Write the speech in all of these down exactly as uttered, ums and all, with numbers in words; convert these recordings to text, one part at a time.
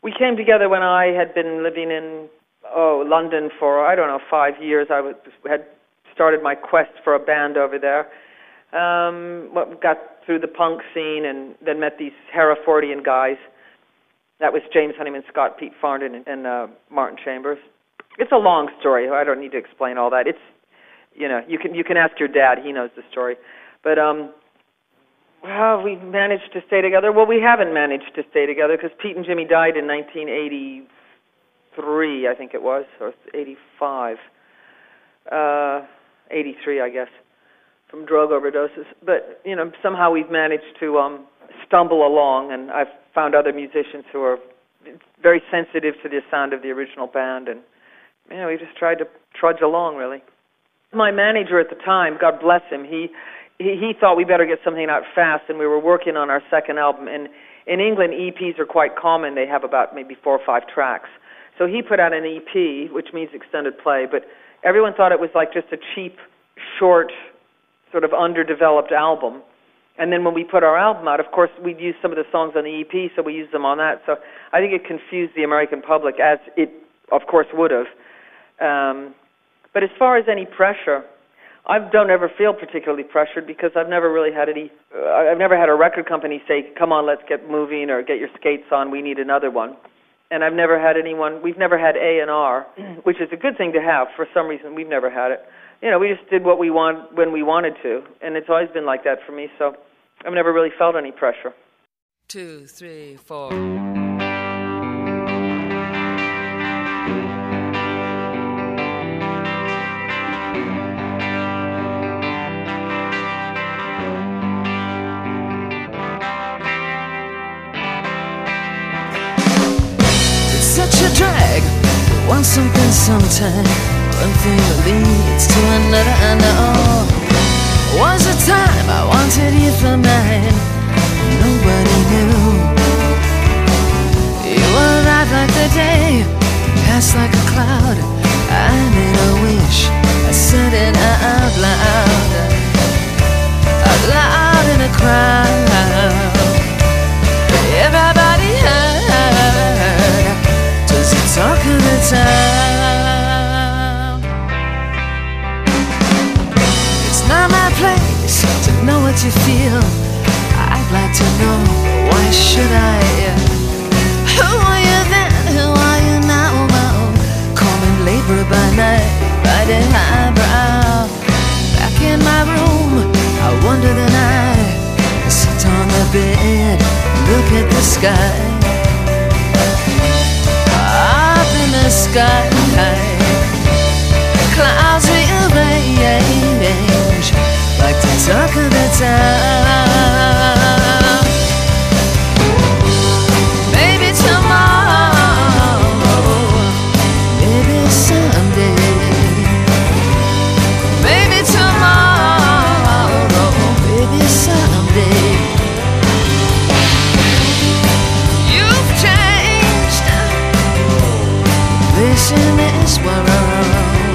We came together when I had been living in, oh, London for, I don't know, five years. I was, had started my quest for a band over there. Um, got through the punk scene and then met these Hereffordian guys. That was James Honeyman Scott, Pete Farndon, and, and uh, Martin Chambers. It's a long story. I don't need to explain all that. It's, you know, you can you can ask your dad. He knows the story. But um, well, we managed to stay together. Well, we haven't managed to stay together because Pete and Jimmy died in nineteen eighty-three, I think it was, or eighty-five, uh, eighty-three, I guess, from drug overdoses. But you know, somehow we've managed to um, stumble along, and I've found other musicians who are very sensitive to the sound of the original band, and you know, we just tried to trudge along, really. My manager at the time, God bless him, he, he he thought we better get something out fast, and we were working on our second album. And in England, E Ps are quite common. They have about maybe four or five tracks. So he put out an E P, which means extended play, but everyone thought it was like just a cheap, short, sort of underdeveloped album. And then when we put our album out, of course, we'd use some of the songs on the E P, so we used them on that. So I think it confused the American public, as it, of course, would have. Um, but as far as any pressure, I don't ever feel particularly pressured because I've never really had any, uh, I've never had a record company say, come on, let's get moving, or get your skates on, we need another one. And I've never had anyone, we've never had A and R, which is a good thing to have. For some reason, we've never had it. You know, we just did what we want when we wanted to, and it's always been like that for me, so I've never really felt any pressure. Two, three, four. Such a drag, you want something sometime. One thing leads to another, I know. Was a time I wanted you for mine, nobody knew. You arrived like the day, passed like a cloud. I made a wish, I said it out loud, out loud in a crowd. Everybody heard, just the talk of the town. It's not my place to know what you feel. I'd like to know, why should I? Who are you then, who are you now? Call me labor by night, riding highbrow. Back in my room, I wonder the night. I sit on the bed, look at the sky. Up in the sky, clouds rearrange like the talk of the town. Maybe tomorrow, maybe someday, maybe tomorrow, maybe someday. You've changed, place in this world.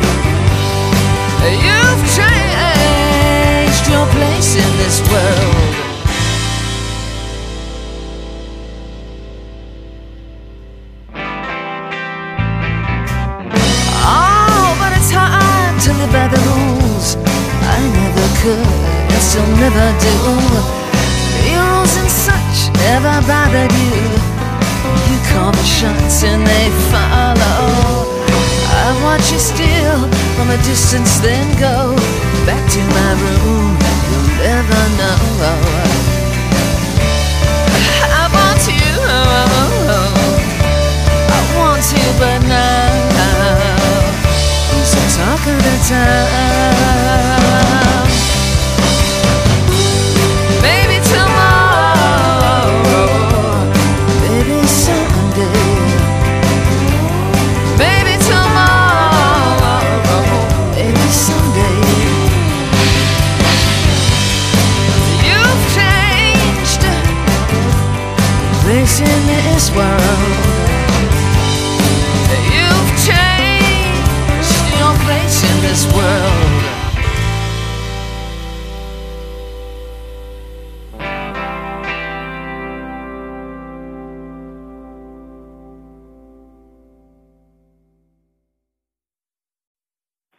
You've changed your place in this world. Oh, but it's hard to live by the rules. I never could, and still never do. The rules and such never bothered you. You call the shots and they follow. I watch you steal from a distance, then go back to my room. You'll never know. I want you, I want you, but now who's the talk of the town? Maybe tomorrow, maybe someday. Maybe tomorrow, maybe someday. You've changed place in this world. You've changed your place in this world.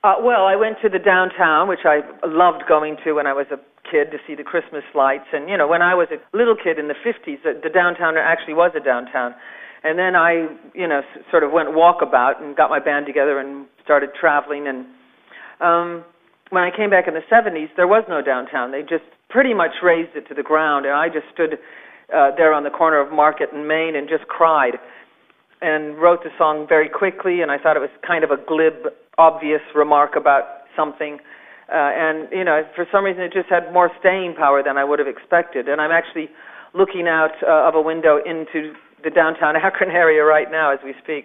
Uh, well, I went to the downtown, which I loved going to when I was a kid to see the Christmas lights. And, you know, when I was a little kid in the fifties, the, the downtown actually was a downtown. And then I, you know, s- sort of went walkabout and got my band together and started traveling. And um, when I came back in the seventies, there was no downtown. They just pretty much razed it to the ground. And I just stood uh, there on the corner of Market and Main and just cried and wrote the song very quickly. And I thought it was kind of a glib, obvious remark about something. Uh, and, you know, for some reason it just had more staying power than I would have expected. And I'm actually looking out uh, of a window into the downtown Akron area right now as we speak.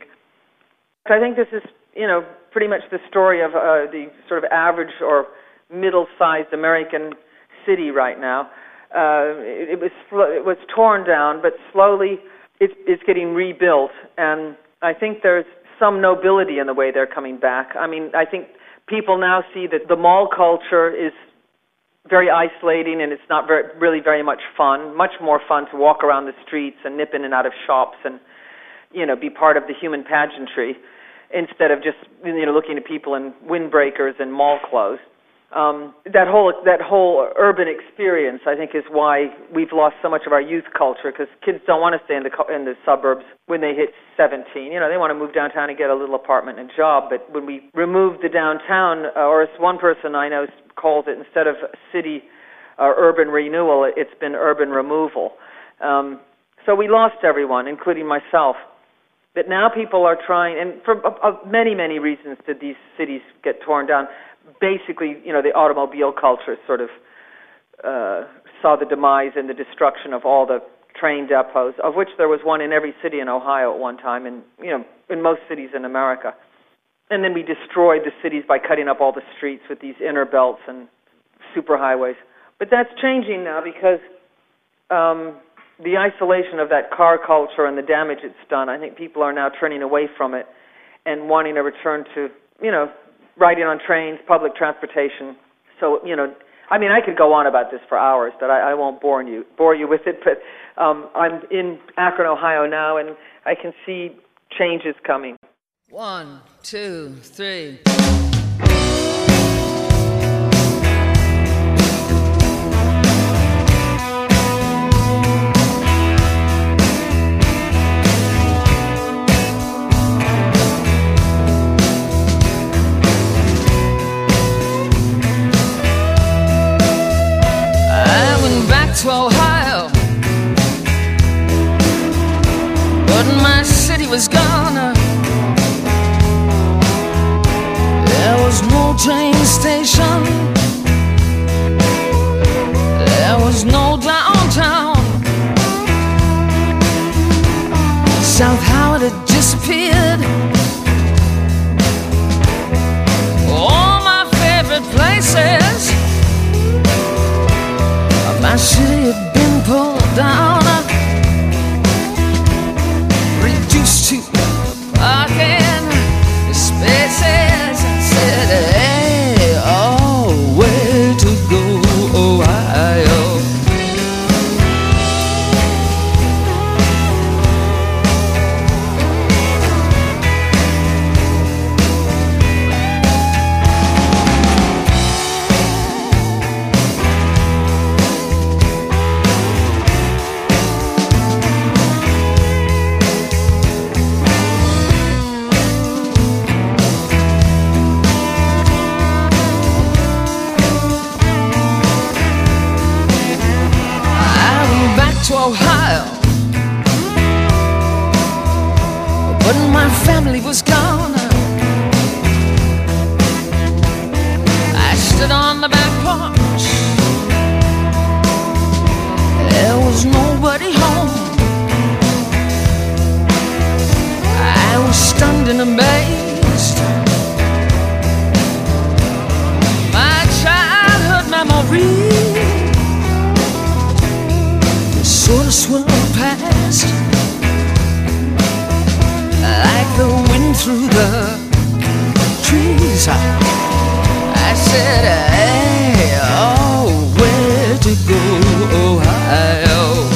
I think this is, you know, pretty much the story of uh, the sort of average or middle-sized American city right now. Uh, it, it was it was torn down, but slowly it's, it's getting rebuilt. And I think there's some nobility in the way they're coming back. I mean, I think people now see that the mall culture is very isolating and it's not very, really very much fun, much more fun to walk around the streets and nip in and out of shops and, you know, be part of the human pageantry instead of just, you know, looking at people in windbreakers and mall clothes. Um, that whole that whole urban experience, I think, is why we've lost so much of our youth culture, because kids don't want to stay in the in the suburbs when they hit seventeen. You know, they want to move downtown and get a little apartment and job. But when we remove the downtown, uh, or as one person I know calls it, instead of city or urban renewal, it's been urban removal. Um, so we lost everyone, including myself. But now people are trying, and for uh, uh, many, many reasons did these cities get torn down. Basically, you know, the automobile culture sort of uh, saw the demise and the destruction of all the train depots, of which there was one in every city in Ohio at one time, and, you know, in most cities in America. And then we destroyed the cities by cutting up all the streets with these inner belts and superhighways. But that's changing now because um, the isolation of that car culture and the damage it's done, I think people are now turning away from it and wanting to return to, you know, riding on trains, public transportation. So, you know, I mean, I could go on about this for hours, but I, I won't bore you bore you with it. But um, I'm in Akron, Ohio now, and I can see changes coming. One, two, three. To Ohio, but my city was gone. There was no train station, there was no downtown. South Howard had disappeared. All my favorite places, my city had been pulled down, reduced to parking spaces. I said, hey, oh, where to go, Ohio? To Ohio, but my family was gone. I stood on the back porch, there was nobody home. I was stunned and amazed. My childhood memories sort of swirled past like the wind through the trees. I said, hey, oh, where to go, Ohio?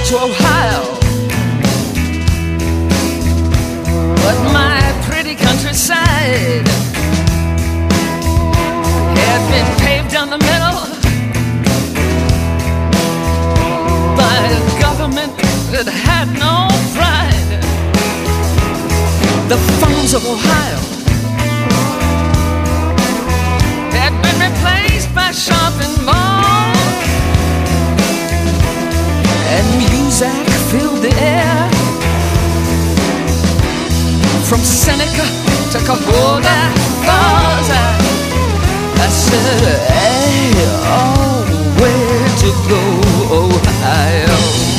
to Ohio, but my pretty countryside had been paved down the middle by a government that had no pride. The farms of Ohio had been replaced by shopping malls, and music filled the air. From Seneca to Cahuga Falls, I, I said, hey, oh, where to go, Ohio?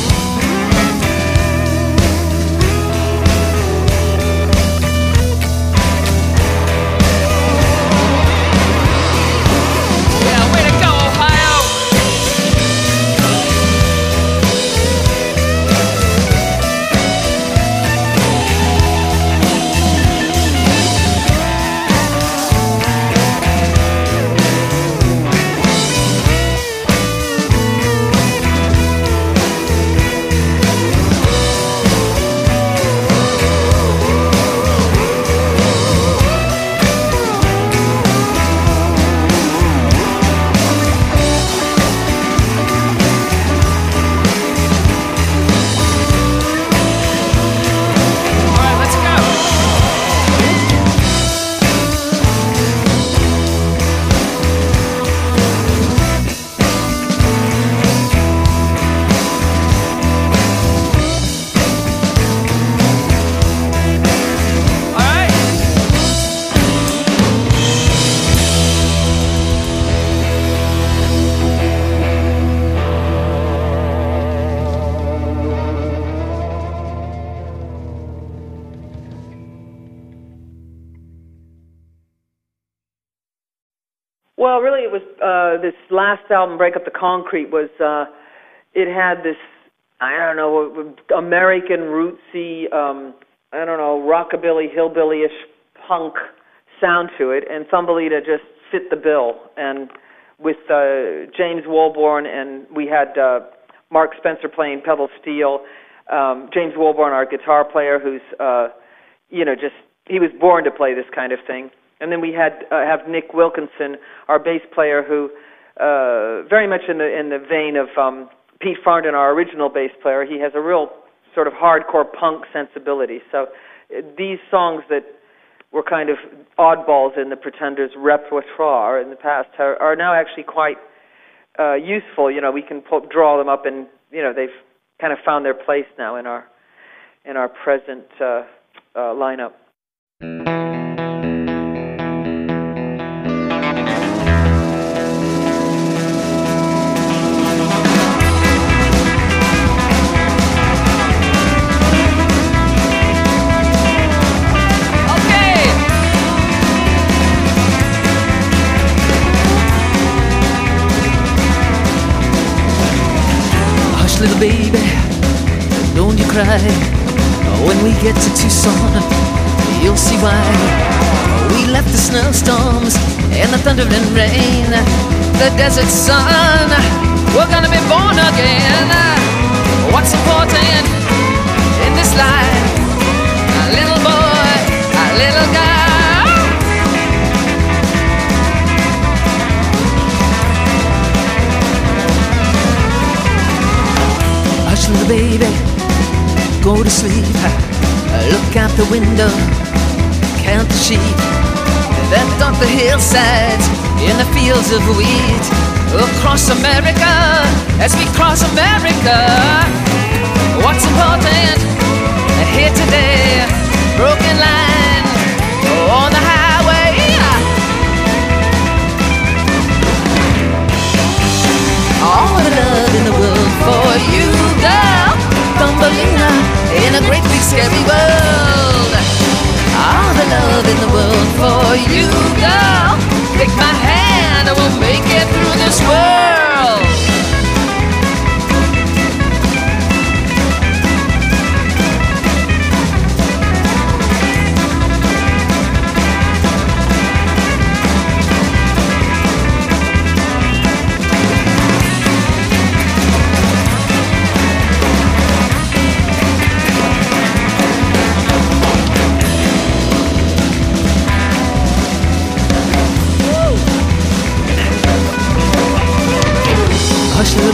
Well, really, it was uh, this last album, Break Up the Concrete, was, uh, it had this, I don't know, American rootsy, um, I don't know, rockabilly, hillbilly-ish punk sound to it, and Thumbelina just fit the bill. And with uh, James Wolborn, and we had uh, Mark Spencer playing pedal steel, um, James Wolborn, our guitar player, who's, uh, you know, just, he was born to play this kind of thing. And then we had uh, have Nick Wilkinson, our bass player, who uh, very much in the in the vein of um, Pete Farndon, our original bass player. He has a real sort of hardcore punk sensibility. So uh, these songs that were kind of oddballs in the Pretenders' repertoire in the past are, are now actually quite uh, useful. You know, we can pull, draw them up, and you know they've kind of found their place now in our in our present uh, uh, lineup. Little baby, don't you cry. When we get to Tucson, you'll see why. We left the snowstorms and the thunder and rain, the desert sun. We're gonna be born again. What's important in this life? A little boy, a little girl. Little baby, go to sleep. Look out the window, count the sheep that dot the hillsides in the fields of wheat. Across America, as we cross America, what's important here today? Broken line on the highway. All the love in the world for you, girl. Thumbelina in a great big scary world. All the love in the world for you, girl. Take my hand and we'll make it through this world.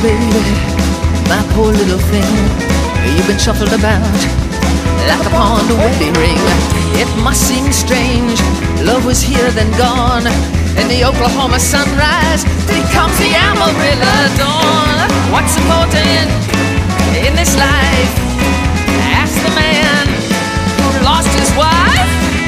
baby, my poor little thing. You've been shuffled about like a pawned wedding ring. It must seem strange, love was here then gone, and the Oklahoma sunrise becomes the Amarillo dawn. What's important in this life? Ask the man who lost his wife.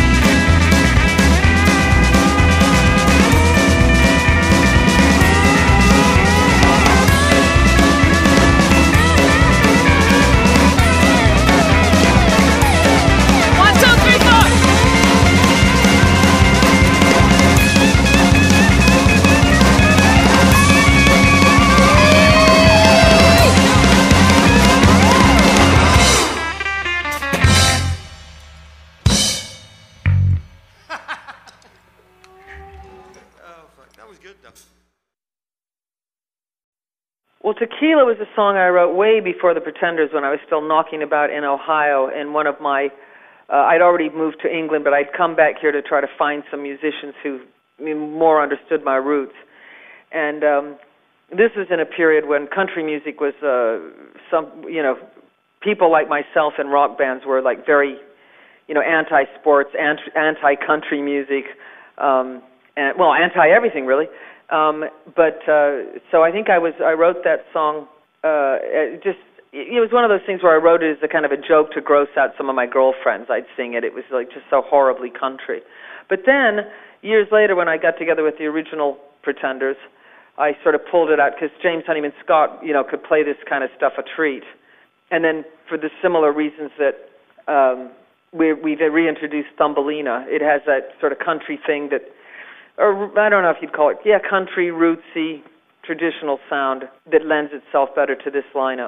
Well, Tequila was a song I wrote way before the Pretenders, when I was still knocking about in Ohio. And one of my, uh, I'd already moved to England, but I'd come back here to try to find some musicians who more understood my roots. And um, this was in a period when country music was, uh, some, you know, people like myself in rock bands were like very, you know, anti-sports, anti-country music, um, and well, anti-everything really. Um, but uh, so I think I was I wrote that song. Uh, it just it was one of those things where I wrote it as a kind of a joke to gross out some of my girlfriends. I'd sing it. It was like just so horribly country. But then years later, when I got together with the original Pretenders, I sort of pulled it out because James Honeyman Scott, you know, could play this kind of stuff a treat. And then for the similar reasons that um, we, we've reintroduced Thumbelina, it has that sort of country thing that. Or I don't know if you'd call it, yeah, country, rootsy, traditional sound that lends itself better to this lineup.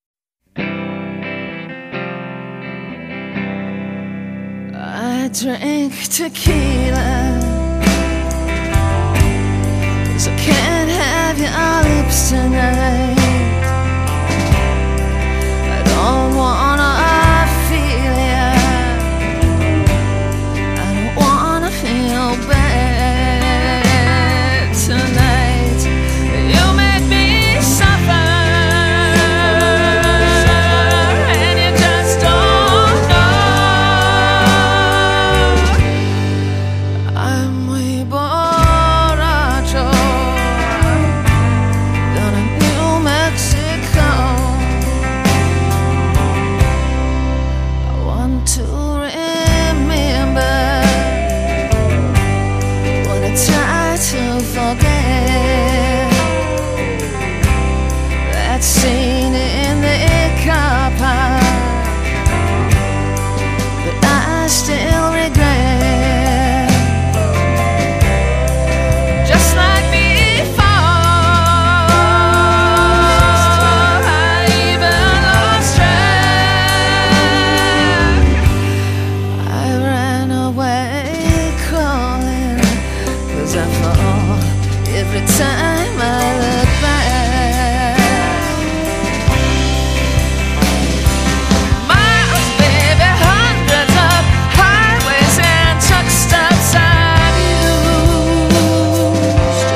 I drink tequila, 'cause I can't have your lips tonight. I don't wanna feel it, I don't wanna feel bad. Tonight, you make me suffer, and you just don't know. I'm muy borracho down in New Mexico. I want to remember what I tried to forget. That scene in the car park that I still regret. Just like before, I even lost track. I ran away crawling, 'cause I fall every time I look back. Miles, baby, hundreds of highways and truck stops I've used.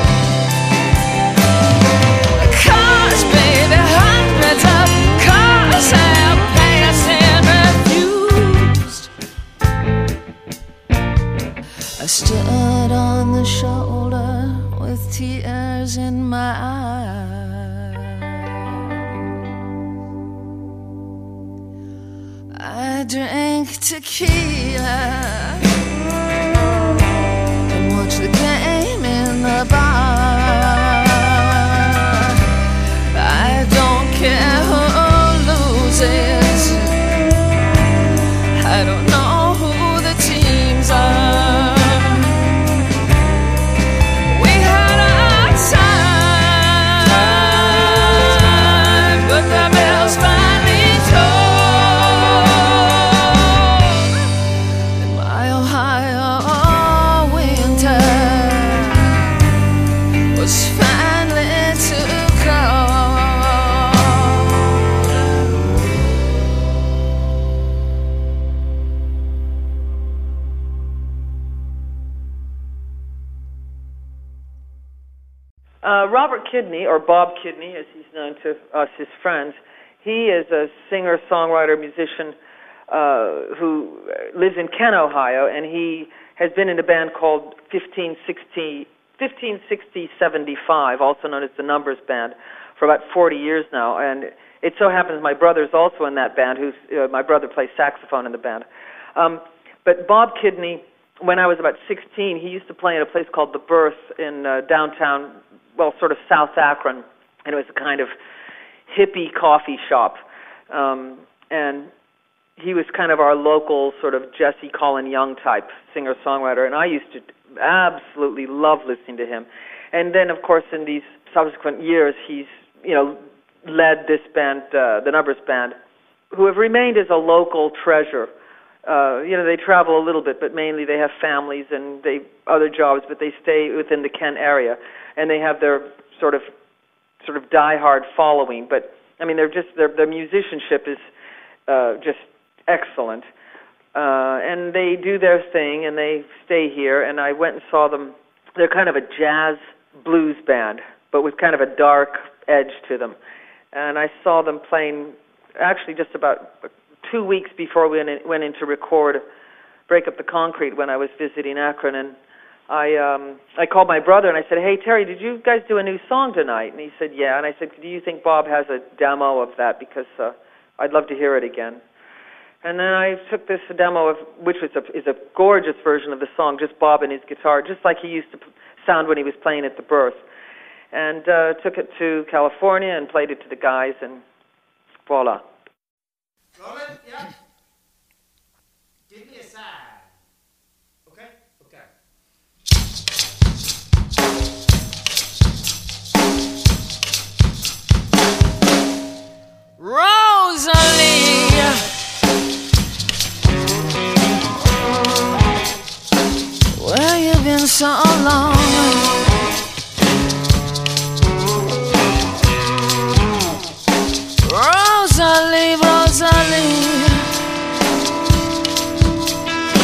Cars, baby, hundreds of cars have passed and refused. I stood on the shoulder with tears in my eyes. I drank tequila and watched the game in the bar. I don't care who loses, I don't know who the teams are. Robert Kidney, or Bob Kidney, as he's known to us, his friends, he is a singer, songwriter, musician uh, who lives in Kent, Ohio, and he has been in a band called fifteen sixty, fifteen sixty seventy-five, also known as the Numbers Band, for about forty years now. And it so happens my brother's also in that band. Who's uh, my brother plays saxophone in the band. Um, but Bob Kidney, when I was about sixteen, he used to play in a place called The Berth in uh, downtown, well, sort of South Akron, and it was a kind of hippie coffee shop. Um, and he was kind of our local sort of Jesse Colin Young type singer-songwriter, and I used to absolutely love listening to him. And then, of course, in these subsequent years, he's, you know, led this band, uh, the Numbers Band, who have remained as a local treasure. Uh, you know, they travel a little bit, but mainly they have families and they other jobs, but they stay within the Kent area, and they have their sort of sort of diehard following. But I mean, they're just their their musicianship is uh, just excellent, uh, and they do their thing and they stay here. And I went and saw them. They're kind of a jazz blues band, but with kind of a dark edge to them. And I saw them playing actually just about two weeks before we went in, went in to record Break Up the Concrete when I was visiting Akron. And I um, I called my brother and I said, hey, Terry, did you guys do a new song tonight? And he said, yeah. And I said, do you think Bob has a demo of that? Because uh, I'd love to hear it again. And then I took this demo, of which was a, is a gorgeous version of the song, just Bob and his guitar, just like he used to sound when he was playing at the Berth. And uh, took it to California and played it to the guys, and voila. Roland, yeah. Give me a sign. Okay? Okay. Rosalie, where you been so long? Rosalie, Rosalie,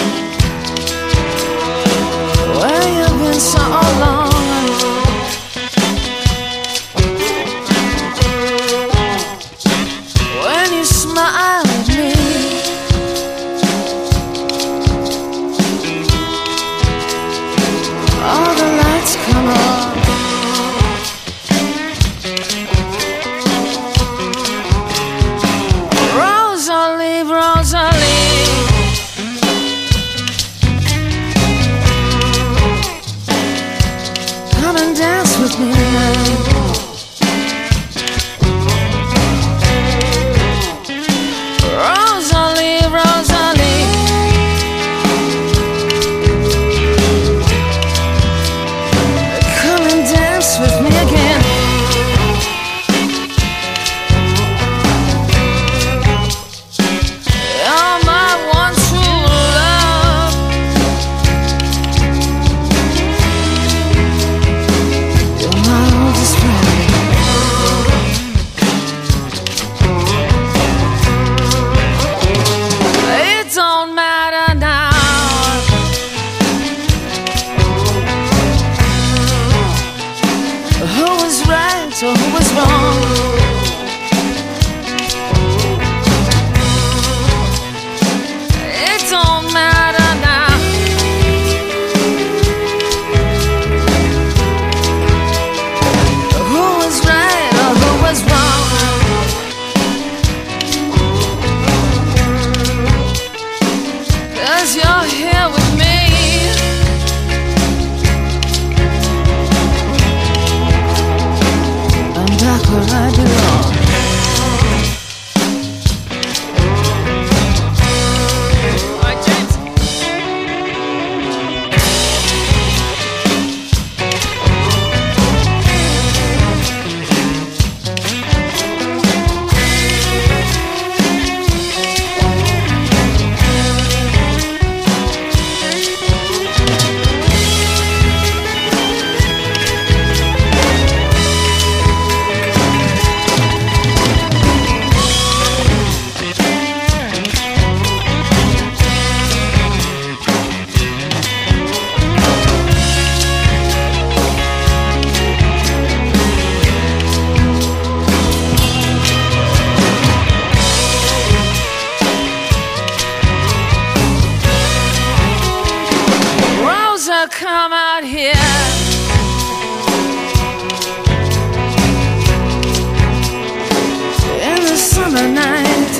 the night.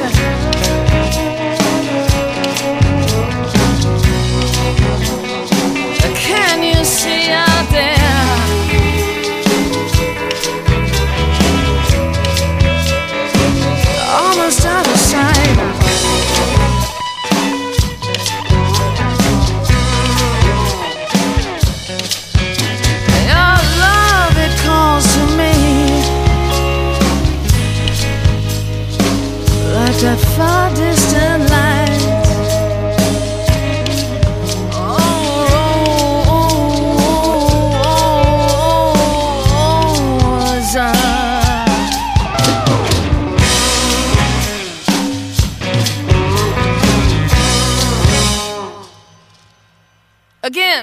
Can you see out there? Almost out of sight. Your love, it calls to me like that far distant light. Again.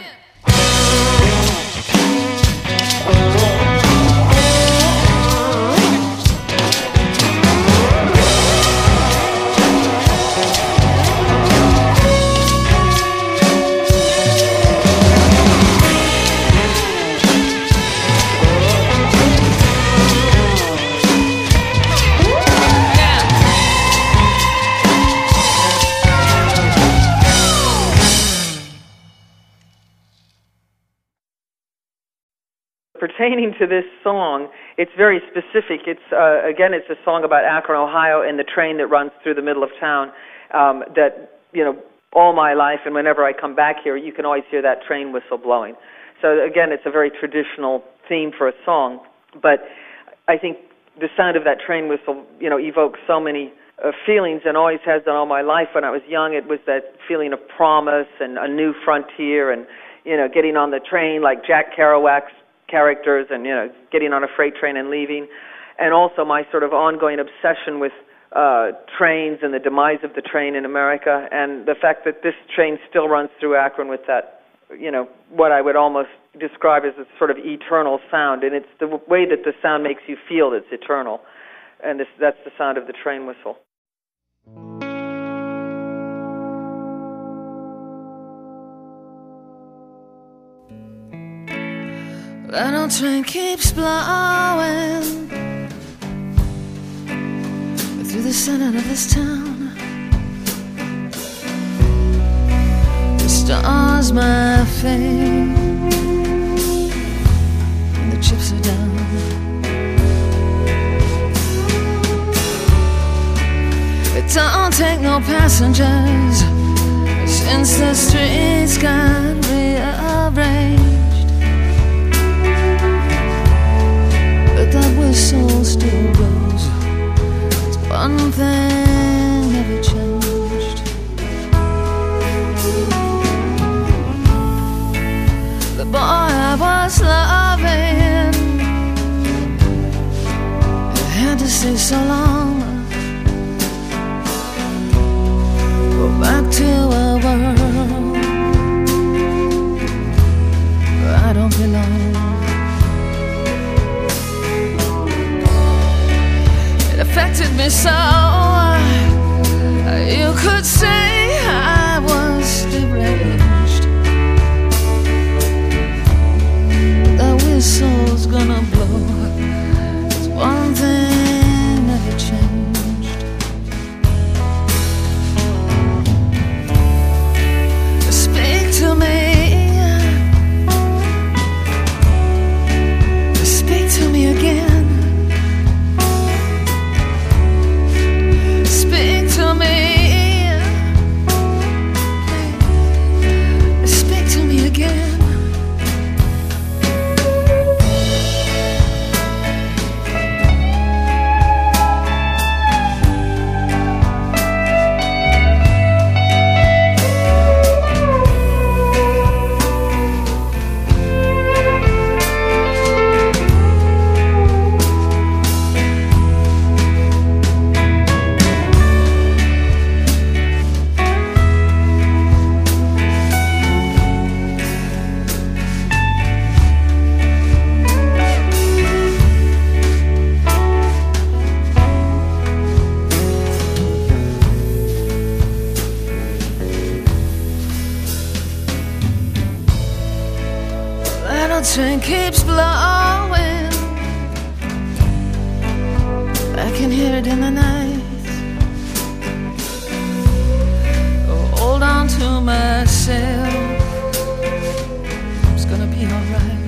Pertaining to this song, it's very specific. It's uh, again, it's a song about Akron, Ohio, and the train that runs through the middle of town. Um, that you know, all my life, and whenever I come back here, you can always hear that train whistle blowing. So again, it's a very traditional theme for a song. But I think the sound of that train whistle, you know, evokes so many uh, feelings, and always has done all my life. When I was young, it was that feeling of promise and a new frontier, and you know, getting on the train like Jack Kerouac's characters, and you know, getting on a freight train and leaving, and also my sort of ongoing obsession with uh, trains and the demise of the train in America, and the fact that this train still runs through Akron with that, you know, what I would almost describe as a sort of eternal sound, and it's the way that the sound makes you feel that's eternal, and this, that's the sound of the train whistle. That old train keeps blowing through the center of this town. The stars, my fate, and the chips are down. It don't take no passengers since the streets got rearranged. That whistle still blows. It's one thing never changed. The boy I was loving had to stay so long. Go back to a world where I don't belong. Affected me so, you could say I was deranged. The whistle's gonna blow. It's one thing never changed. Speak to me. Speak to me again. Speak to me. Speak to me again. Train keeps blowing. I can hear it in the night. to myself, it's gonna be alright.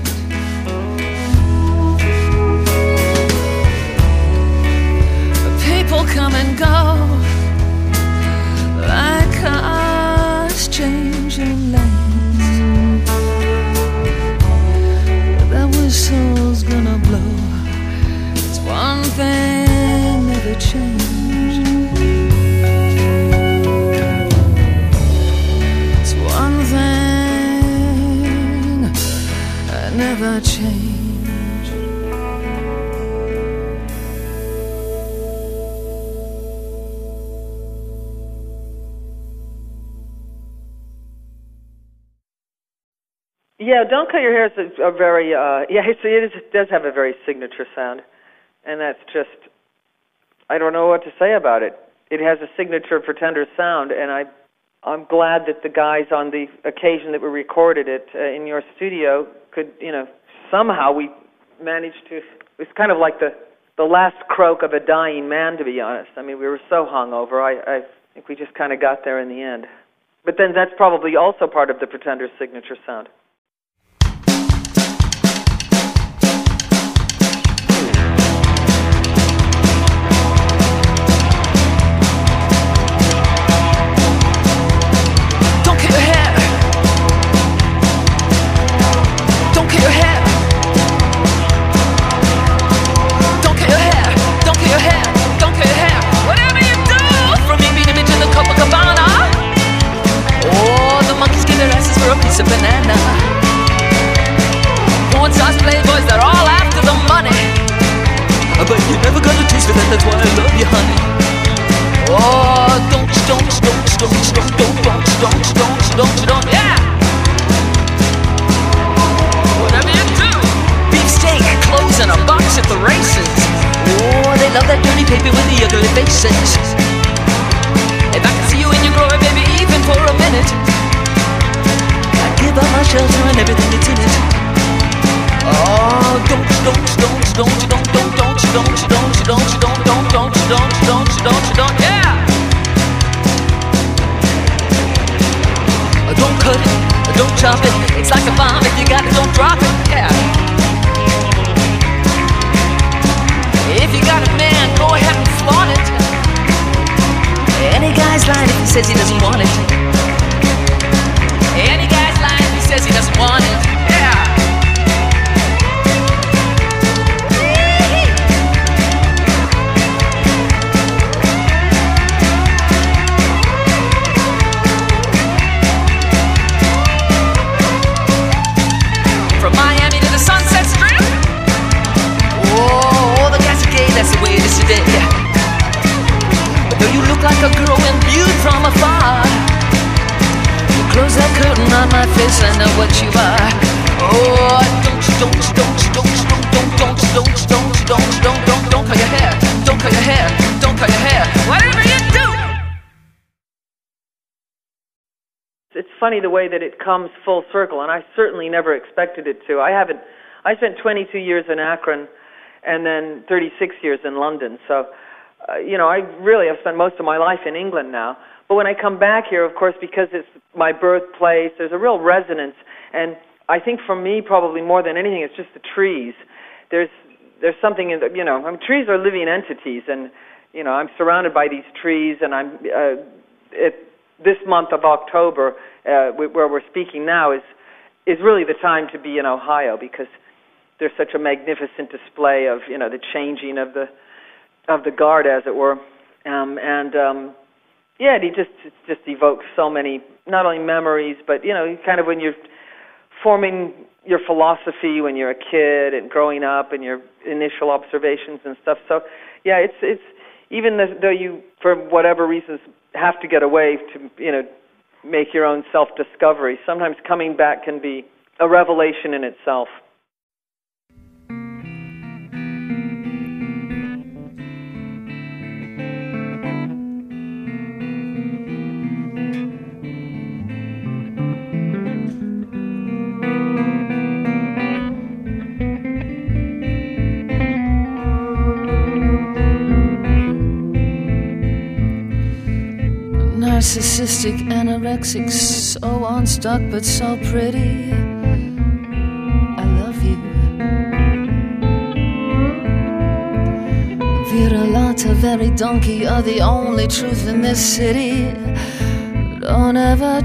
People come and go like cars changing lanes. That whistle's gonna blow. It's one thing never changed. It's one thing that never changed. Yeah, Don't Cut Your Hair is a, a very, uh, yeah, it's, it, is, it does have a very signature sound. And that's just, I don't know what to say about it. It has a signature Pretender sound, and I, I'm glad that the guys on the occasion that we recorded it uh, in your studio could, you know, somehow we managed to, it's kind of like the, the last croak of a dying man, to be honest. I mean, we were so hungover, I, I think we just kind of got there in the end. But then that's probably also part of the Pretender's signature sound. That's why I love you, honey. Oh, don't you, don't you, don't you, don't you, don't you, don't you, don't you, don't you, don't you, don't you, yeah. Whatever you do. Beefsteak, clothes, and a box at the races. Oh, they love that dirty paper with the ugly faces. If I could see you in your glory, baby, even for a minute, I'd give up my shelter and everything that's in it. Oh, don't you, don't you, don't you, don't you, don't, don't, don't you, don't you, don't you, don't you, don't, don't, don't you, don't you, don't you, don't you, don't, yeah. Don't cut it, don't chop it. It's like a bomb, if you got it, don't drop it, yeah. If you got it, man, go ahead and flaunt it. Any guy's lying if he says he doesn't want it. Any guy's lying if he says he doesn't want it, yeah. That's the way it is today. But though you look like a girl when viewed from afar, you close that curtain on my face, I know what you are. Oh, don't you, don't you, don't you, don't you, don't, don't, don't you, don't you, don't you, don't, don't, don't cut your hair, don't cut your hair, don't cut your hair, whatever you do. It's funny the way that it comes full circle, and I certainly never expected it to. I haven't, I spent twenty-two years in Akron, and then thirty-six years in London. So, uh, you know, I really have spent most of my life in England now. But when I come back here, of course, because it's my birthplace, there's a real resonance. And I think for me, probably more than anything, it's just the trees. There's there's something in the, you know, I mean, trees are living entities. And, you know, I'm surrounded by these trees. And I'm uh, it, this month of October, uh, where we're speaking now, is is really the time to be in Ohio, because there's such a magnificent display of, you know, the changing of the of the guard, as it were, um, and um, yeah, it just it just evokes so many, not only memories, but, you know, kind of when you're forming your philosophy when you're a kid and growing up and your initial observations and stuff. So yeah, it's it's even though you, for whatever reasons, have to get away to, you know, make your own self-discovery, sometimes coming back can be a revelation in itself. narcissistic, anorexic, so unstuck but so pretty. I love you. Viralata, very donkey, are the only truth in this city. Don't ever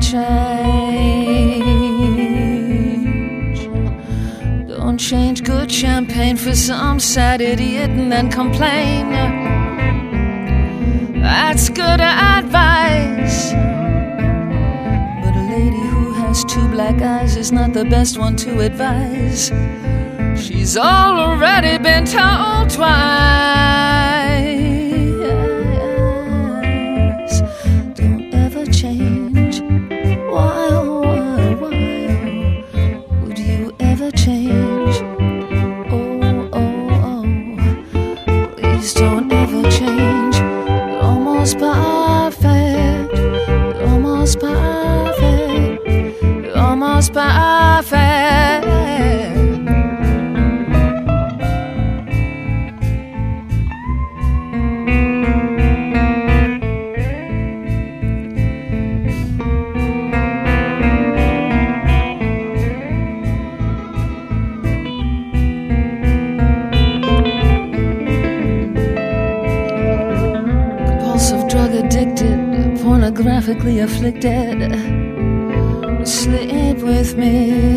change. Don't change good champagne for some sad idiot and then complain. That's good advice. But a lady who has two black eyes is not the best one to advise. She's already been told twice. Don't ever change. Why, oh, why, why, oh, would you ever change? Oh, oh, oh, please don't ever change. You're almost perfect. You're almost perfect. You're almost perfect. Pornographically afflicted, sleep with me.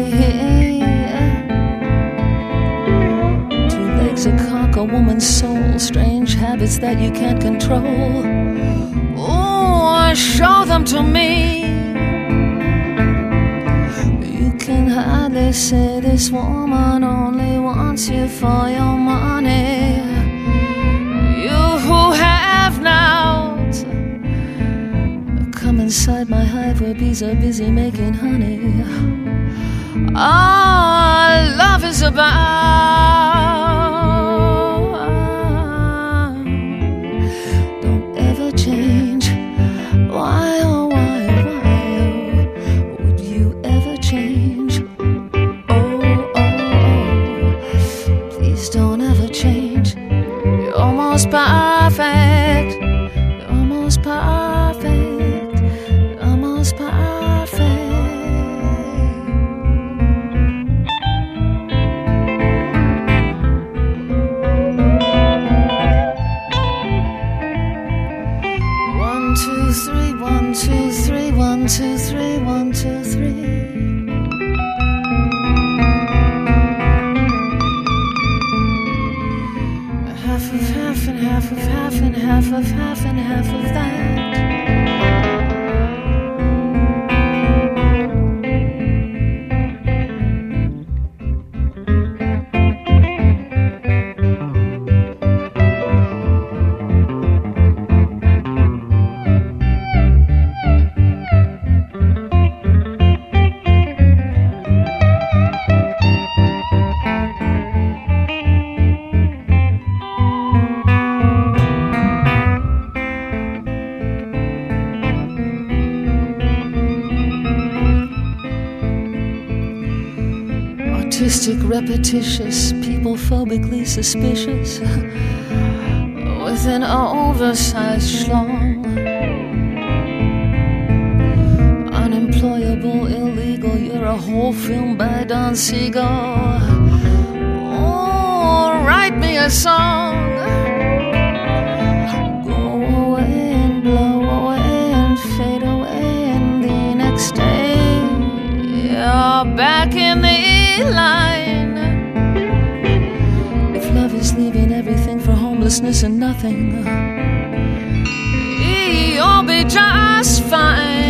Two legs, a cock, a woman's soul, strange habits that you can't control. Oh, show them to me. You can hardly say this woman only wants you for your money. You who have now come inside my hive where bees are busy making honey. All love is about. Don't ever change. Why, oh, why, why, oh, would you ever change? Oh, oh, oh, please don't ever change. You're almost perfect. You're almost perfect. One, two, three, one, two, three. Half of half and half of half and half of half and half of that. Repetitious, people phobically suspicious, with an oversized schlong. Unemployable, illegal, you're a whole film by Don Siegel. Oh, write me a song. Go away and blow away and fade away, and the next day you're back in the line. Leaving everything for homelessness and nothing, you'll be just fine.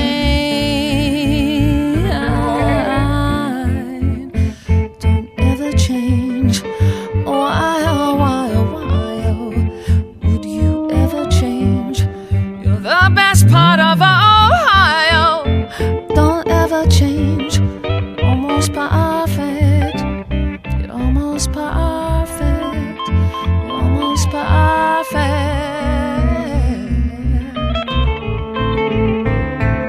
Don't ever change. Why, oh, why, oh, why, oh, would you ever change? You're the best part of Ohio. Don't ever change. Almost perfect. You're almost perfect. Perfect.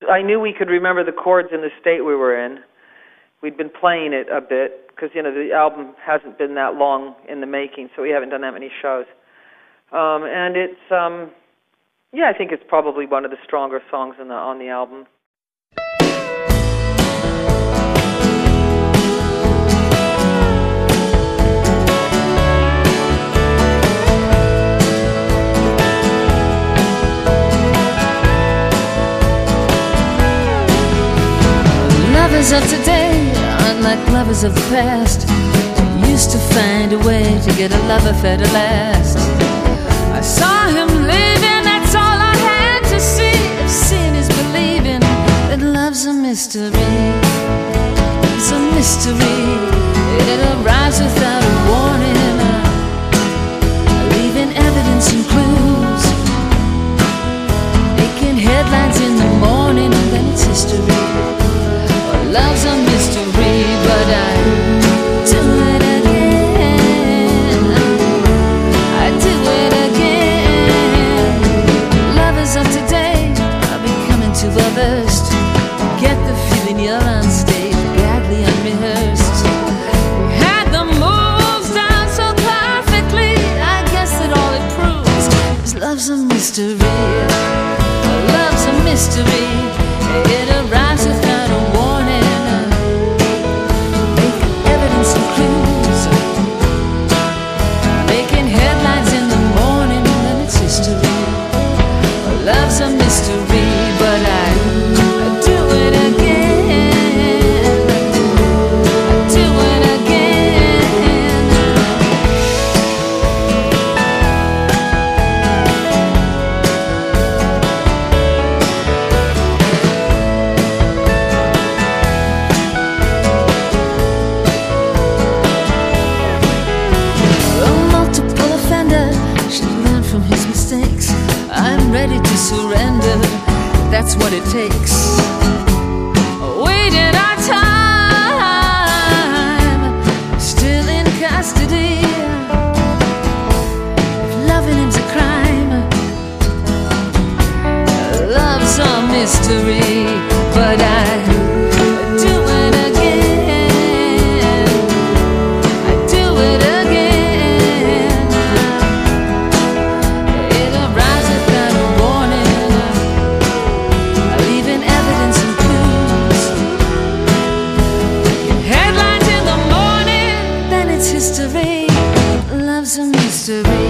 I knew we could remember the chords in the state we were in. We'd been playing it a bit because, you know, the album hasn't been that long in the making, so we haven't done that many shows. Um, and it's, um, yeah, I think it's probably one of the stronger songs in the, on the album. Lovers of today, unlike lovers of the past, used to find a way to get a love affair to last. I saw him leaving, that's all I had to see. If seeing is believing, then love's a mystery. It's a mystery. It arrives without a warning, leaving evidence and clues, making headlines in the morning, and then it's history. Love's a mystery, but I do it again. I do it again. Lovers of today are becoming too well-versed. Get the feeling you're on stage, badly unrehearsed. We had the moves down so perfectly. I guess that all it proves is love's a mystery. Love's a mystery. It arrives without a warning. Love's a mystery, but I, I do it again. I do it again. A multiple offender should learn from his mistakes. I'm ready to surrender, that's what it takes. Waiting our time, still in custody. If loving him's a crime, love's a mystery, but I do it again. I do it again. It arrives without a warning, leaving evidence and clues, headlines in the morning, then it's history. Love's a mystery.